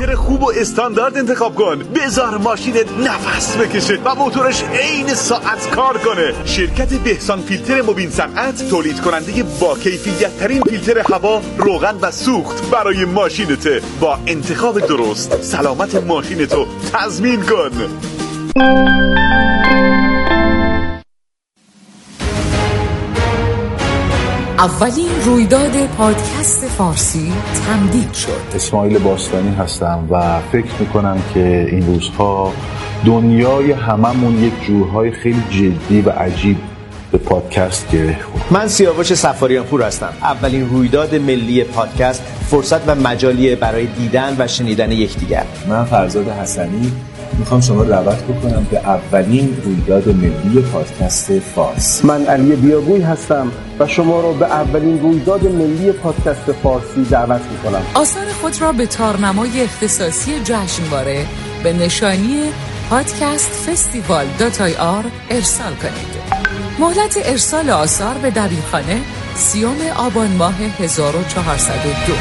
فیلتر خوب و استاندارد انتخاب کن. بذار ماشینت نفس بکشه و موتورش عین ساعت کار کنه. شرکت بهسان فیلتر مبین صنعت تولید کننده با کیفیت ترین فیلتر هوا، روغن و سوخت برای ماشینته. با انتخاب درست سلامت ماشینتو تضمین کن. اولین رویداد پادکست فارسی تمدید شد. اسماعیل باستانی هستم و فکر میکنم که این روزها دنیای هممون یک جورهای خیلی جدی و عجیب به پادکست گره خورد. من سیاوش سفاریان پور هستم. اولین رویداد ملی پادکست فرصت و مجالیه برای دیدن و شنیدن یکدیگر. من فرزاد حسنی میخوام شما دعوت بکنم به اولین رویداد ملی پادکست فارسی. من علی بیابوی هستم و شما رو به اولین رویداد ملی پادکست فارسی دعوت میکنم. آثار خود را به تارنمای اختصاصی جشنواره به نشانی podcastfestival.ir ارسال کنید. مهلت ارسال آثار به دبیرخانه 30 آبان ماه 1402.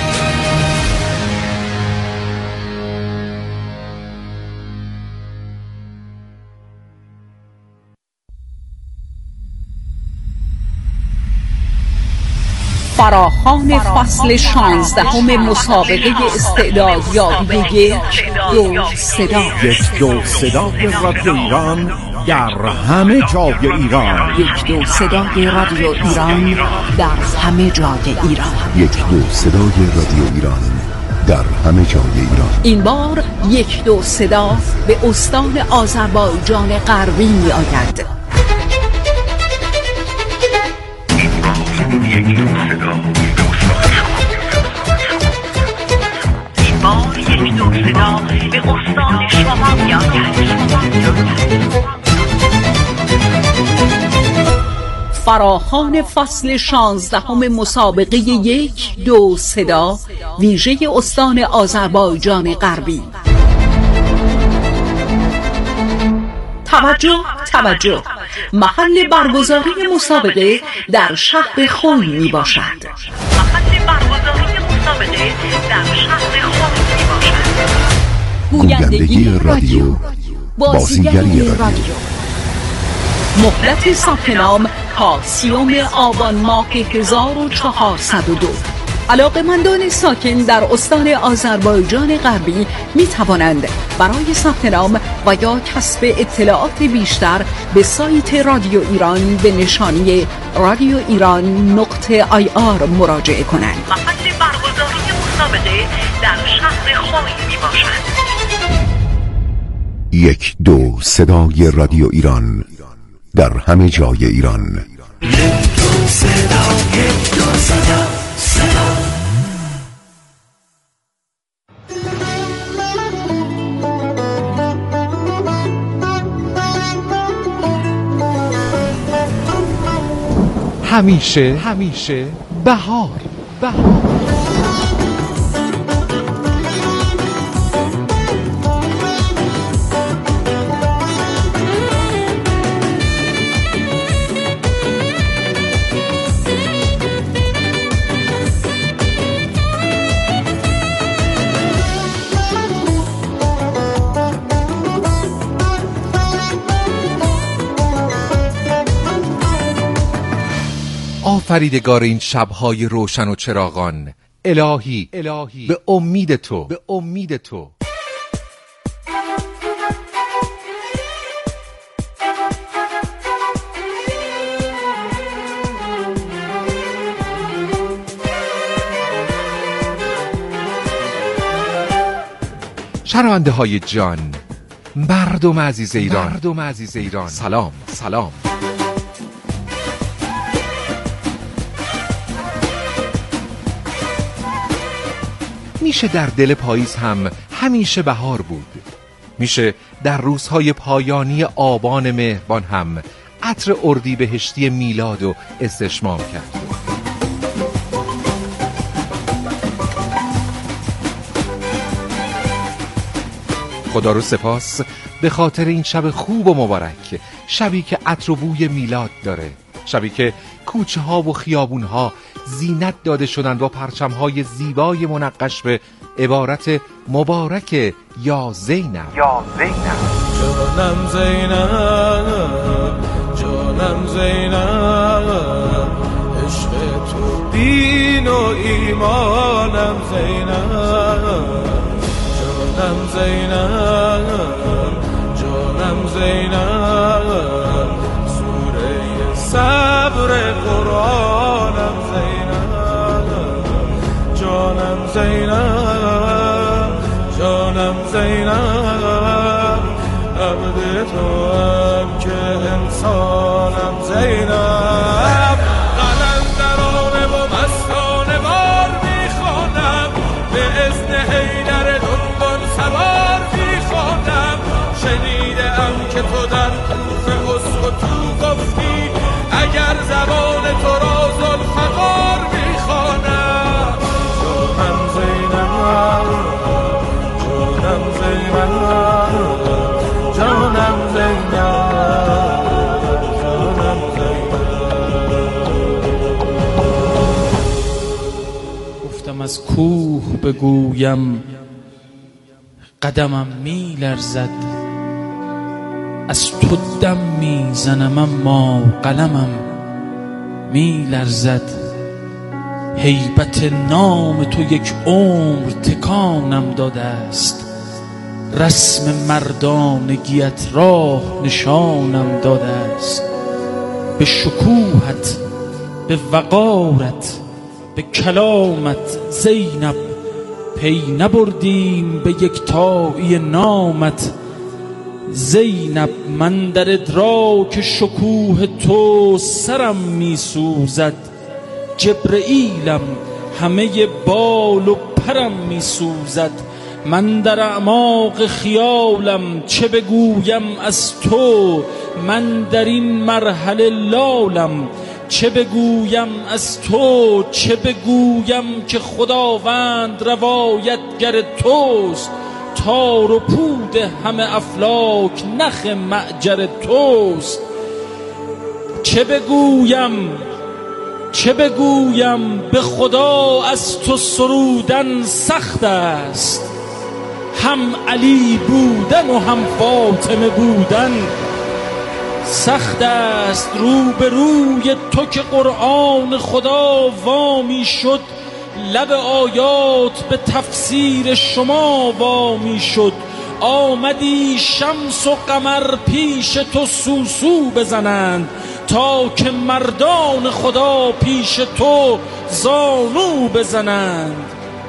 فراخوان فصل 16 مسابقه استعدادیابی یک دو صدا. یک دو صدای رادیو ایران در همه جای ایران. یک دو صدای رادیو ایران در همه جای ایران. یک دو صدای رادیو ایران در همه جای ایران. این بار یک دو صدا به استان آذربایجان غربی می آید. یک دو صدا به استان شما می آید. فراخوان فصل 16 مسابقه یک دو صدا ویژه استان آذربایجان غربی. توجه محل برگزاری مسابقه در شهر خوی می باشد. گویندگی رادیو، بازیگری رادیو. مهلت ثبت نام تا 30 آبان ماه 1402. علاقه‌مندان ساکن در استان آذربایجان غربی می توانند برای ثبت نام و یا کسب اطلاعات بیشتر به سایت رادیو ایران به نشانی radioiran.ir مراجعه کنند. محل برگزاری مسابقه در شهر خوی می باشد. یک دو صدای رادیو ایران در همه جای ایران. یک دو صدا، یک دو صدا، صدا. همیشه بهار. آفریدگار این شب‌های روشن و چراغان، الهی به امید تو شنونده های جان، مردم عزیز ایران، سلام. میشه در دل پاییز هم همیشه بهار بود. میشه در روزهای پایانی آبان مهربان هم عطر اردیبهشتی میلاد و استشمام کرد. خدا رو سپاس به خاطر این شب خوب و مبارک، شبی که عطر و بوی میلاد داره، شبی که کوچه ها و خیابون ها زینت داده شدن با پرچم های زیبای منقش به عبارت مبارک یا زینب. جانم زینب، جانم زینب، عشق تو دین و ایمانم زینب. جانم زینب، جانم زینب، سوره صبر قرآنم زینب. جانم زینب، جانم زینب، عبد تو هم که انسانم زینب. قلندرانه و مستانه بار میخوانم، به اذن حیدر دنبال سوار میخوانم. شنیدم که تو در کوفه اسکتو گفتی، اگر زبان تو را ذوالفقار میخوانم. جانم زینب، جانم زینب، جانم زینب، جانم زینب. گفتم از کوه بگویم قدمم می لرزد، از تو دم می زنم اما قلمم می لرزد. هیبت نام تو یک عمر تکانم داده است، رسم مردانگیت راه نشانم داده است. به شکوهت، به وقارت، به کلامت زینب پی نبردیم، به یکتایی نامت زینب. من در ادراک شکوه تو سرم می سوزد، جبرئیلم همه بال و پرم می سوزد. من در اعماق خیالم چه بگویم از تو، من در این مرحله لالم چه بگویم از تو. چه بگویم که خداوند روایتگر توست، تار و پود همه افلاک نخ معجر توست. چه بگویم، چه بگویم، به خدا از تو سرودن سخت است. هم علی بودن و هم فاطمه بودن سخت است. رو به روی تو که قرآن خدا وامی شد، لب آیات به تفسیر شما وامی شد. آمدی شمس و قمر پیش تو سوسو بزنند، تا که مردان خدا پیش تو زانو بزنند.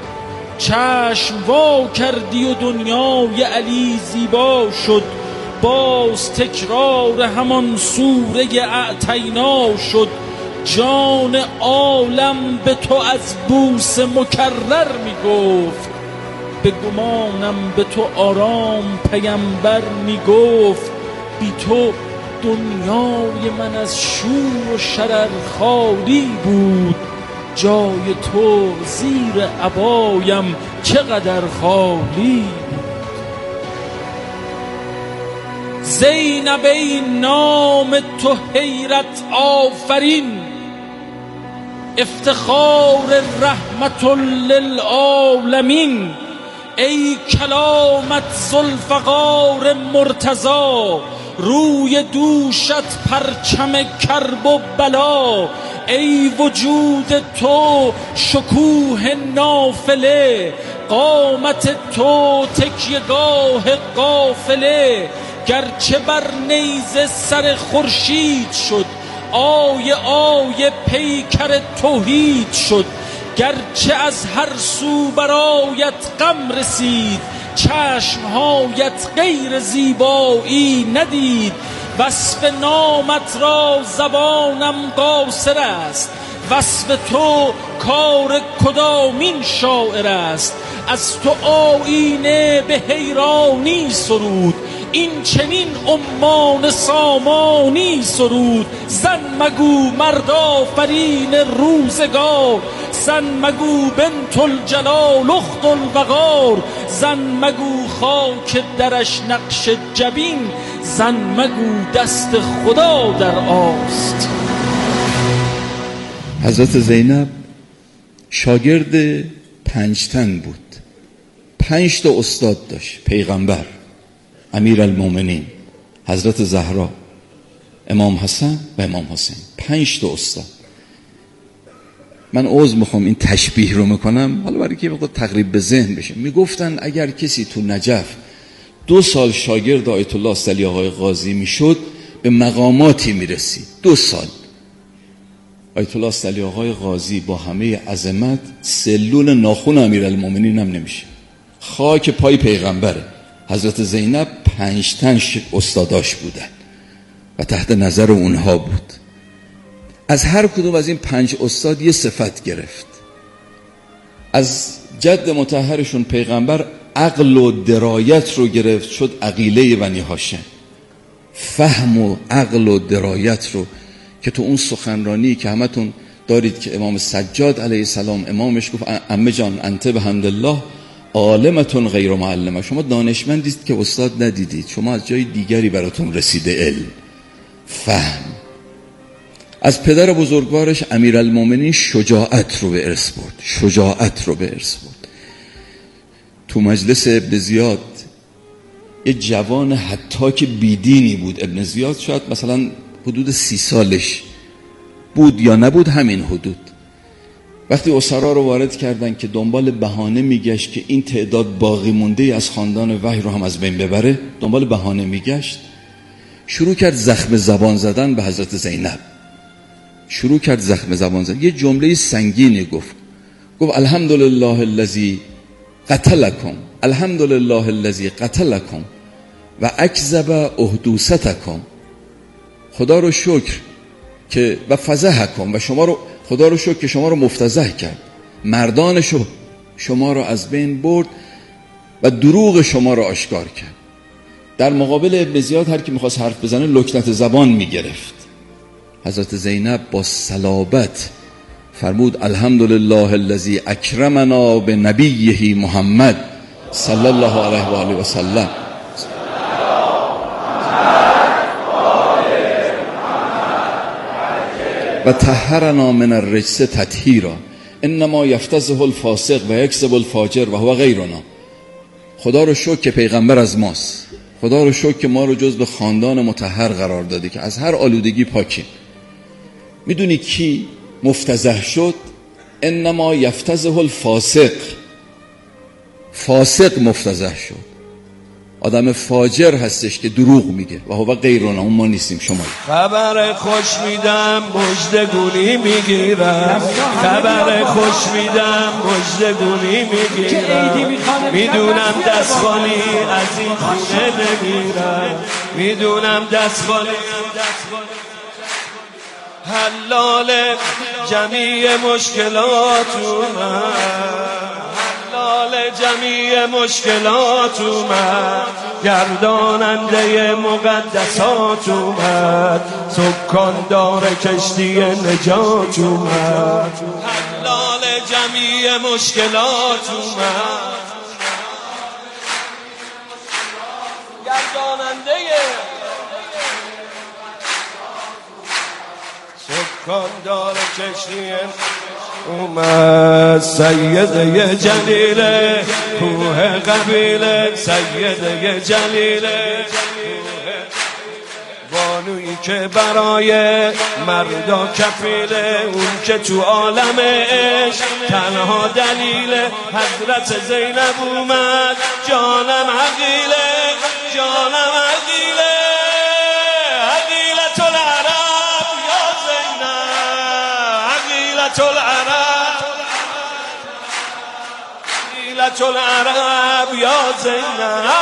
چشم وا کردی و دنیای علی زیبا شد، باز تکرار همان سوره اعطینا شد. جان عالم به تو از بوس مکرر می گفت، به گمانم به تو آرام پیمبر می گفت. بی تو دنیای من از شور و شرر خالی بود، جای تو زیر عبایم چقدر خالی. زینب ای نام تو حیرت آفرین، افتخار رحمت للعالمین. ای کلامت ذوالفقار مرتضی، روی دوشت پرچم کرب و بلا. ای وجود تو شکوه نافله، قامت تو تکیهگاه قافله. گرچه بر نیزه سر خورشید شد، آیه آیه پیکر توحید شد. گرچه از هر سو برایت غم رسید، چشمهایت غیر زیبایی ندید. وصف نامت را زبانم قاصر است، وصف تو کار کدامین شاعر است. از تو آیینه به حیرانی سرود، این چنین امان سامانی سرود. زن مگو مرد آفرین روزگار، زن مگو بنت الجلال اخت الوقار. زن مگو خاک درش نقش جبین، زن مگو دست خدا در آست. حضرت زینب شاگرد پنجتن بود 5 تا استاد داشت: پیغمبر، امیرالمومنین، حضرت زهرا، امام حسن و امام حسین. 5 تا استاد. من عذر میخوام این تشبیه رو میکنم حالا برای که مقدار تقریب به ذهن بشه. میگفتن اگر کسی تو نجف 2 سال شاگرد آیت الله سلی آقای قاضی میشد به مقاماتی میرسید. 2 سال آیت الله سلی آقای قاضی با همه عظمت سلول ناخن امیرالمومنین هم نمیشه. خاک پای پیغمبره. حضرت زینب 5 تن استاداش بودن و تحت نظر اونها بود. از هر کدوم از این 5 استاد یه صفت گرفت. از جد مطهرشون پیغمبر عقل و درایت رو گرفت، شد عقیله بنی هاشم. فهم و عقل و درایت رو که تو اون سخنرانی که همتون دارید که امام سجاد علیه السلام امامش گفت عمه جان انت بحمدالله عالمتون غیر معلمه، شما دانشمندید که استاد ندیدید، شما از جای دیگری براتون رسیده علم، فهم. از پدر بزرگوارش امیرالمومنین شجاعت رو به ارث برد. شجاعت رو به ارث برد. تو مجلس ابن زیاد یه جوان حتی که بیدینی بود. ابن زیاد شاید مثلا حدود 30 سالش بود یا نبود، همین حدود. وقتی اسرا رو وارد کردن که دنبال بهانه میگشت که این تعداد باقی مونده از خاندان وحی رو هم از بین ببره، دنبال بهانه میگشت، شروع کرد زخم زبان زدن به حضرت زینب. شروع کرد زخم زبان زدن. یه جمله سنگینی گفت الحمدلله الذی قتلکم، الحمدلله الذی قتلکم و اکذب احدوثتکم. خدا رو شکر که و فضحکم، و شما رو خدا رو شکر که شما رو مفتضح کرد، مردانشو شما رو از بین برد و دروغ شما رو آشکار کرد. در مقابل ابن زیاد هر کی میخواست حرف بزنه لکنت زبان میگرفت. حضرت زینب با صلابت فرمود الحمدلله الذی اکرمنا بنبیه محمد صلی الله علیه و آله و سلم و طهرنا من الرجس تطهیرا انما یفتزه الفاسق و یکسب الفاجر و هو غیرنا. خدا رو شکر که پیغمبر از ماست. خدا رو شکر که ما رو جزو خاندان مطهر قرار داده که از هر آلودگی پاکیم. میدونی کی مفتضح شد؟ انما یفتزه الفاسق. فاسق مفتضح شد. آدم فاجر هستش که دروغ میگه و هو غیرنا، اون ما نیستیم، شما. خبر خوش میدم مژدگونی میگیرم، خبر خوش میدم مژدگونی میگیرم، میدونم دستخالی از این خونه نمیرم، میدونم دستخالی حلال جمیع مشکلات اومد، حلال جمیع مشکلات اومد، گرداننده مقدسات اومد، سکاندار کشتی نجات اومد، حلال جمیع مشکلات اومد، گرداننده سکاندار کشتی اومد، سیده جلیله کوه قبیله، سیده جلیله بانویی که برای مردا کفیله، اون که تو عالم عشق تنها دلیله، حضرت زینب اومد جانم عقیله، جانم عقیله، عقیلت العرب یا زینب، عقیلت العرب، عقیلت العرب یا زینب.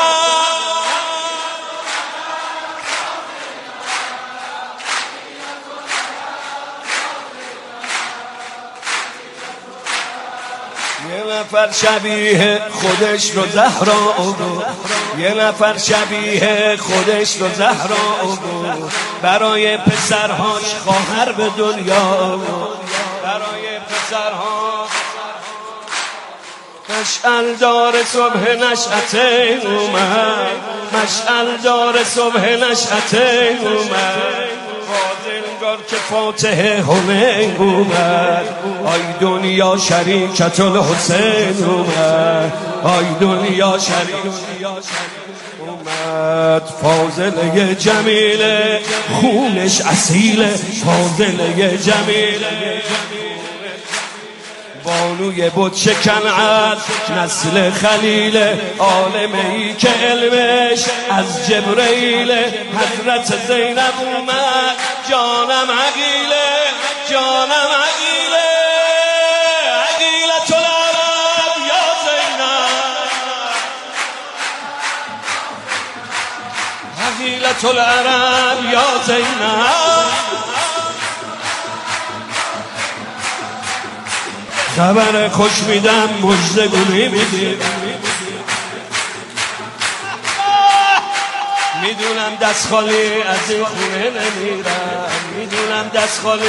یه نفر شبیه خودش رو زهرا آورد، یه نفر شبیه خودش رو زهرا آورد، برای پسرهاش خواهر به دنیا آورد، برای پسرهاش مشعل دار صبح نشأته اومد، مشعل دار صبح نشأته اومد، فاضلگار که فاتح همین اومد آی دنیا شریکت الحسین اومد آی دنیا شریک اومد فاضله جمیله خونش اصیله فاضله جمیله بانوی بود شکن از نسل خلیل عالمی که علمش از جبرئیل حضرت زینب اومد جانم عقیله جانم عقیله عقیلة العرب یا زینب عقیلة العرب یا زینب خبر خوش میدم مژده گلی میدیم میدونم دست خالی از این خونه نمیرم میدونم دست خالی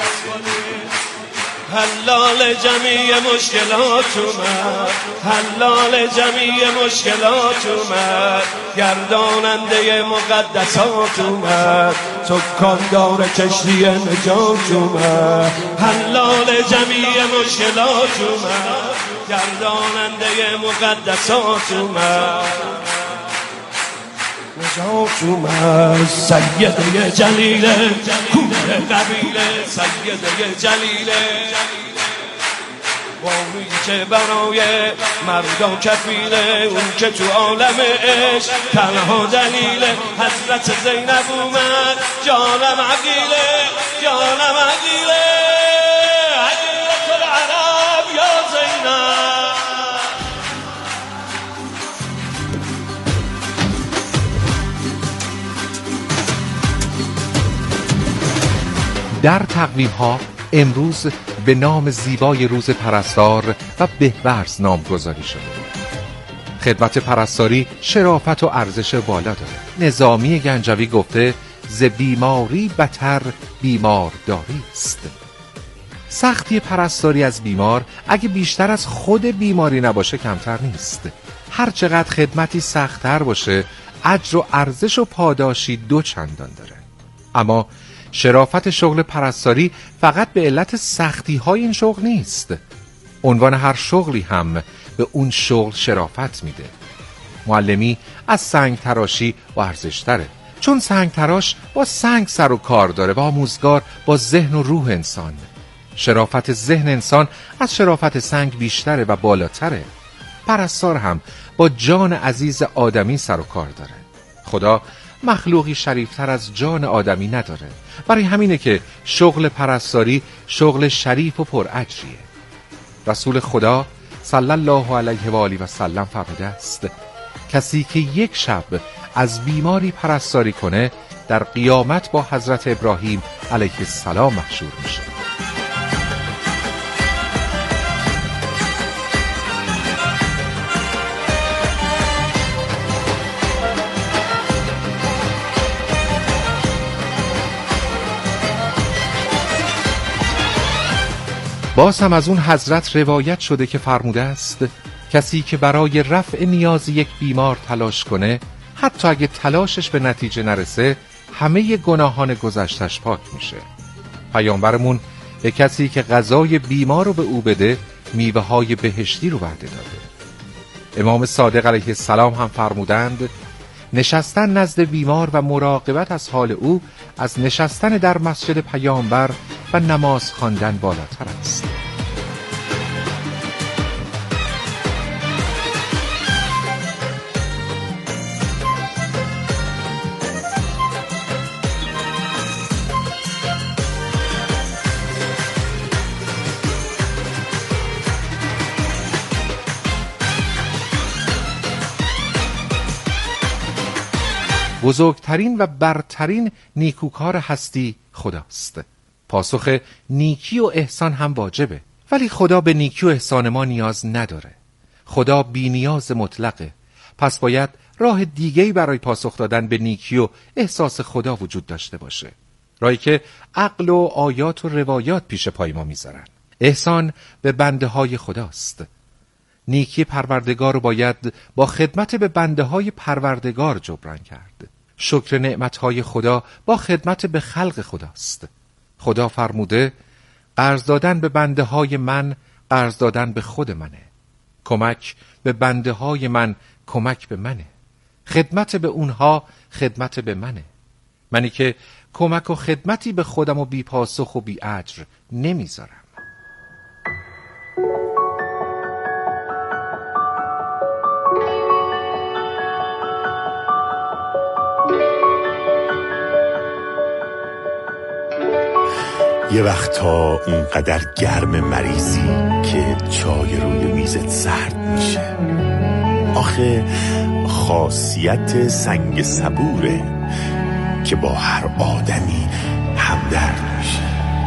حلال جمیع مشکلات اومد حلال جمیع مشکلات اومد گرداننده مقدسات اومد سکاندار کشتی نجات اومد حلال جمیع مشکلات اومد گرداننده مقدسات اومد نجات اومد سیده جلیله کوه قبیله سیده جلیله بانویی که برای مردان کفیله اون که تو عالم عشق تنها دلیله حضرت زینب اومد جانم عقیله جانم عقیله عقیلة العرب یا زینب در تقویم ها امروز به نام زیبای روز پرستار و بهورز نامگذاری شده. خدمت پرستاری شرافت و ارزش بالا داره. نظامی گنجوی گفته ز بیماری بتر بیمارداری است. سختی پرستاری از بیمار اگه بیشتر از خود بیماری نباشه کمتر نیست. هر چقدر خدمتی سخت‌تر باشه اجر و ارزش و پاداشی دو چندان داره. اما شرافت شغل پرستاری فقط به علت سختی های این شغل نیست. عنوان هر شغلی هم به اون شغل شرافت میده. معلمی از سنگ تراشی و ارزش تره، چون سنگ تراش با سنگ سر و کار داره و آموزگار با ذهن و روح انسان. شرافت ذهن انسان از شرافت سنگ بیشتره و بالاتره. پرستار هم با جان عزیز آدمی سر و کار داره. خدا مخلوقی شریفتر از جان آدمی نداره. برای همینه که شغل پرستاری شغل شریف و پراجریه. رسول خدا صلی الله علیه و آله و سلم فرموده است کسی که یک شب از بیماری پرستاری کنه در قیامت با حضرت ابراهیم علیه السلام محشور میشه. باز هم از اون حضرت روایت شده که فرموده است کسی که برای رفع نیاز یک بیمار تلاش کنه حتی اگه تلاشش به نتیجه نرسه همه گناهان گذشتش پاک میشه. پیامبرمون به کسی که غذای بیمار رو به او بده میوه های بهشتی رو وعده داده. امام صادق علیه السلام هم فرمودند نشستن نزد بیمار و مراقبت از حال او از نشستن در مسجد پیامبر و نماز خواندن بالاتر است. بزرگترین و برترین نیکوکار هستی خداست. پاسخ نیکی و احسان هم واجبه، ولی خدا به نیکی و احسان ما نیاز نداره. خدا بی نیاز مطلقه. پس باید راه دیگه‌ای برای پاسخ دادن به نیکی و احساس خدا وجود داشته باشه. راهی که عقل و آیات و روایات پیش پای ما میذارن. احسان به بنده های خداست. نیکی پروردگار رو باید با خدمت به بنده های پروردگار جبران کرد. شکر نعمتهای خدا با خدمت به خلق خداست. خدا فرموده قرض دادن به بنده های من قرض دادن به خود منه. کمک به بنده های من کمک به منه. خدمت به اونها خدمت به منه. منی که کمک و خدمتی به خودم و بی پاسخ و بی اجر نمیذارم. یه وقتا اونقدر گرم مریضی که چای روی میزت سرد میشه. آخه خاصیت سنگ صبوره که با هر آدمی همدرد میشه.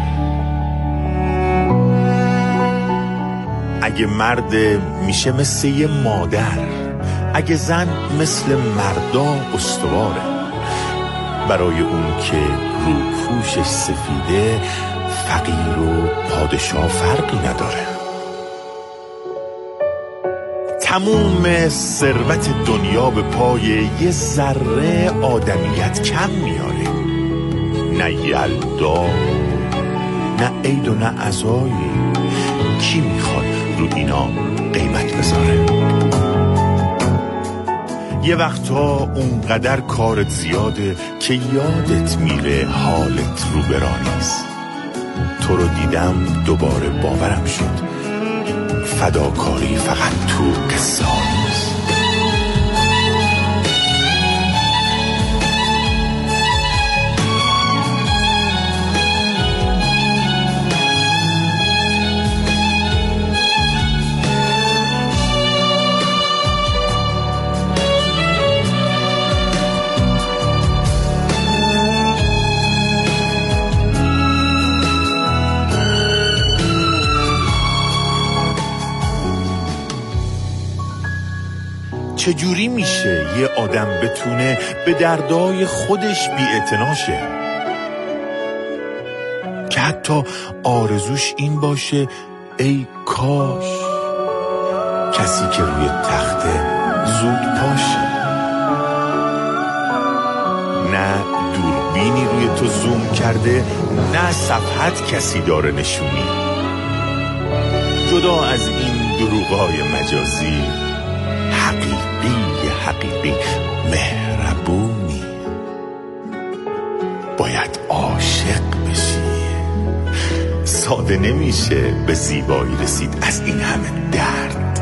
اگه مرد میشه مثل یه مادر، اگه زن مثل مردا استواره. برای اون که روپوشش سفیده فقیر و پادشاه فرقی نداره. تموم ثروت دنیا به پای یه ذره آدمیت کم میاره. نه یلدا نه عید و نه عزایی، کی میخواد رو اینا قیمت بذاره؟ یه وقتا اونقدر کارت زیاده که یادت میره حالت رو برانیست. تو رو دیدم دوباره باورم شد فداکاری فقط تو قصه ها نیست. چجوری میشه یه آدم بتونه به دردای خودش بی‌اعتنا شه که حتی آرزوش این باشه ای کاش کسی که روی تخته زود پاشه. نه دوربینی روی تو زوم کرده، نه صفحت کسی داره نشونی. جدا از این دروغای مجازی، حقیقی مهربونی. باید عاشق بشی. ساده نمیشه به زیبایی رسید از این همه درد.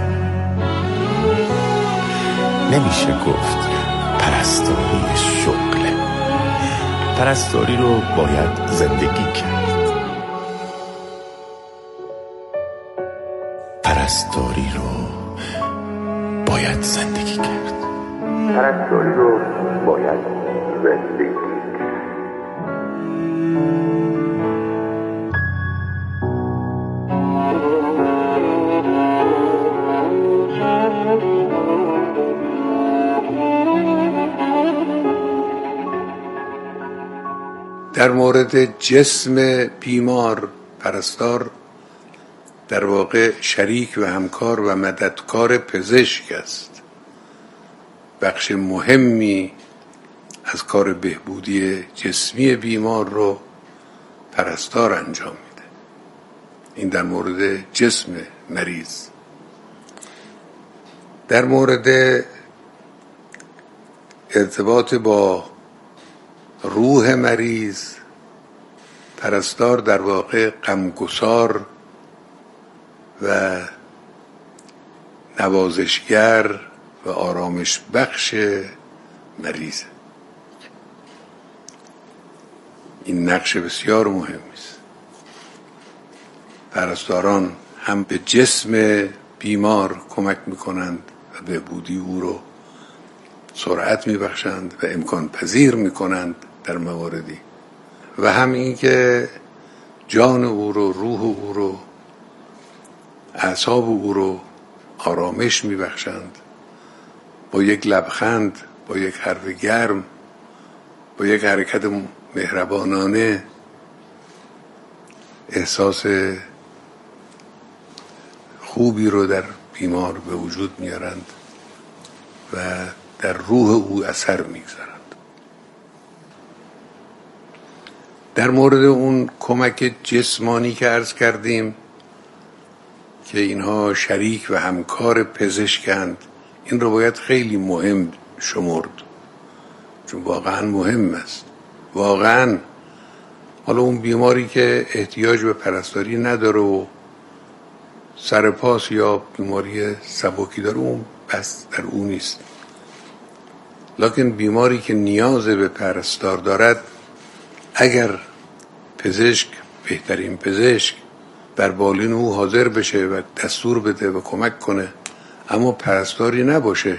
نمیشه گفت پرستاری شغله. پرستاری رو باید زندگی کرد. پرستاری رو باید زندگی کرد. پرستاری رو باید زندگی کرد. در مورد جسم بیمار، پرستار در واقع شریک و همکار و مددکار پزشک است. بخش مهمی از کار بهبودی جسمی بیمار رو پرستار انجام میده. این در مورد جسم مریض. در مورد ارتباط با روح مریض، پرستار در واقع غمگسار و نوازشگر و آرامش بخش مریض. این نقش بسیار مهمی است. پرستاران هم به جسم بیمار کمک میکنند و بهبودی او رو سرعت میبخشند و امکان پذیر میکنند در مواردی، و هم این که جان او رو، روح او رو، اعصاب او رو آرامش میبخشند. با یک لبخند، با یک حرف گرم، با یک حرکت مهربانانه احساس خوبی رو در بیمار به وجود میارند و در روح او اثر میگذارند. در مورد اون کمک جسمانی که عرض کردیم که اینها شریک و همکار پزشکند، این رو باید خیلی مهم شمرد، چون واقعا مهم است. واقعا حالا اون بیماری که احتیاج به پرستاری نداره و سرپاس یا بیماری سبکی داره، اون بس در اون نیست. لکن بیماری که نیاز به پرستار دارد، اگر پزشک، بهترین پزشک در بالین او حاضر بشه و دستور بده و کمک کنه، اما پرستاری نباشه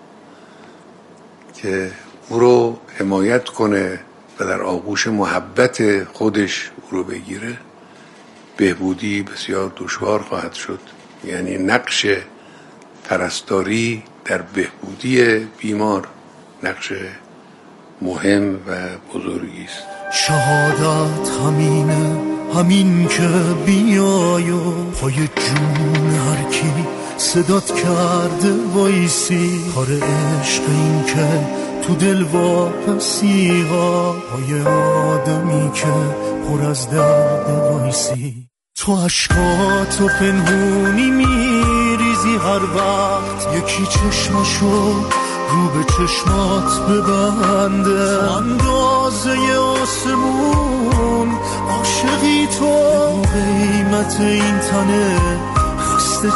که او رو حمایت کنه و در آغوش محبت خودش او رو بگیره، بهبودی بسیار دشوار خواهد شد. یعنی نقش پرستاری در بهبودی بیمار نقش مهم و بزرگی است. شهادت همینه، همین که بیای و پای جون هر کی صدات کرده وایسی، کار عشق این که تو دل واپسی ها، پای آدمی که پر از درد وایسی. تو عشقاتو پنهونی میریزی هر وقت یکی چشمشو رو به چشمات ببنده، اندازه آسمون عاشقی تو، قیمت این تنه خسته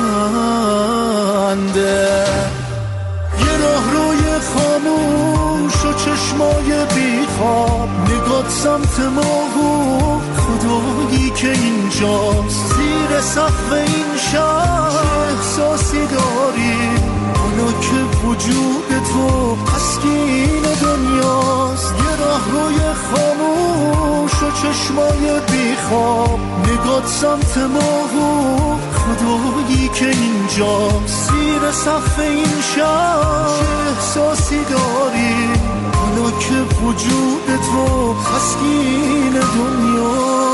چنده. یه راه روی خاموش و چشمای بیخواب، نگات سمت ماهو، خدایی که اینجاست زیر سقف این شهر. احساسی داری حالا که وجود تو تسکین دنیاست. یه راه روی خاموش و چشمای بیخواب، نگات سمت ماهو، خدایی که اینجاست زیر سقف این شهر. احساسی داری حالا که وجود تو تسکین دنیاست.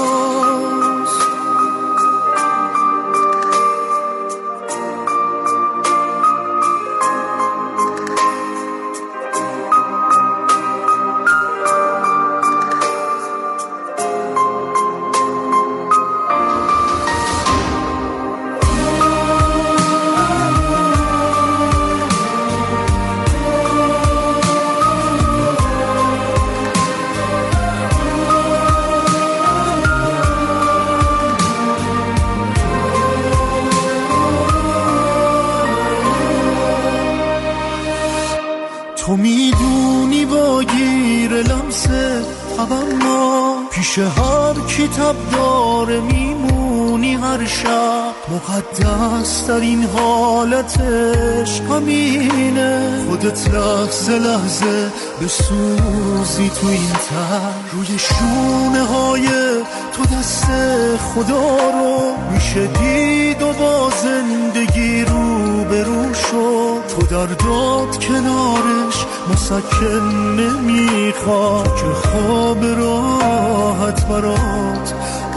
تو میدونی با گیر لمسه تبما، پیش هر کتاب داره میمونی هر شب. مقدس در این حالتش همینه، خودت لحظه لحظه بسوزی تو این تر. روی شونه های تو دست خدا رو میشه دید و با زندگی رو برو شد. تو در داد کنارش مسکن نمیخواد که خواب راحت برات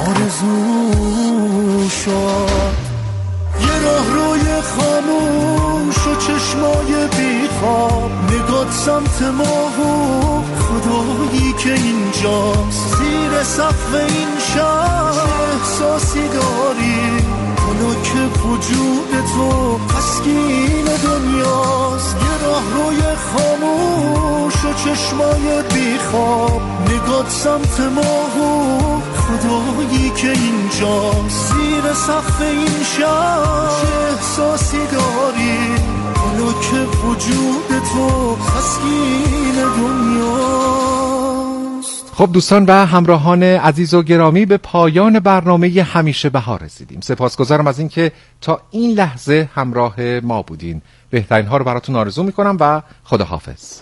آرزو شد. یه راه روی خاموش و چشمای بیخواب، نگات سمت ماهو، خدایی که اینجاست زیر سقف این شهر. احساسی داری حالا که وجود تو تسکین دنیاست. یه راه روی خاموش و چشمای بیخواب، نگات سمت ماهو، خدایی که اینجاست زیر سقف این شهر. احساسی داری حالا که وجود تو تسکین دنیاست. خب دوستان و همراهان عزیز و گرامی، به پایان برنامه همیشه بهار رسیدیم. سپاسگزارم از اینکه تا این لحظه همراه ما بودین. بهترین ها رو براتون آرزو میکنم و خداحافظ.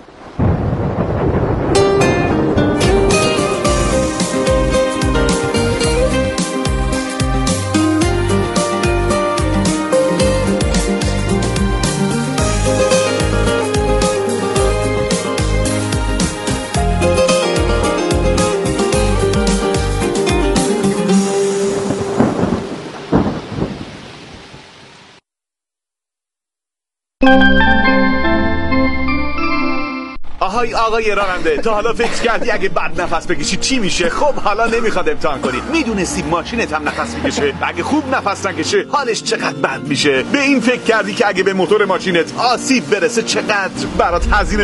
آهای آقای راننده، تا حالا فکر کردی اگه بد نفس بکشی چی میشه؟ خب حالا نمیخواد امتحان کنی. میدونستی ماشینت هم نفس میکشه؟ اگه خوب نفس نکشه حالش چقدر بد میشه؟ به این فکر کردی که اگه به موتور ماشینت آسیب برسه چقدر برات هزینه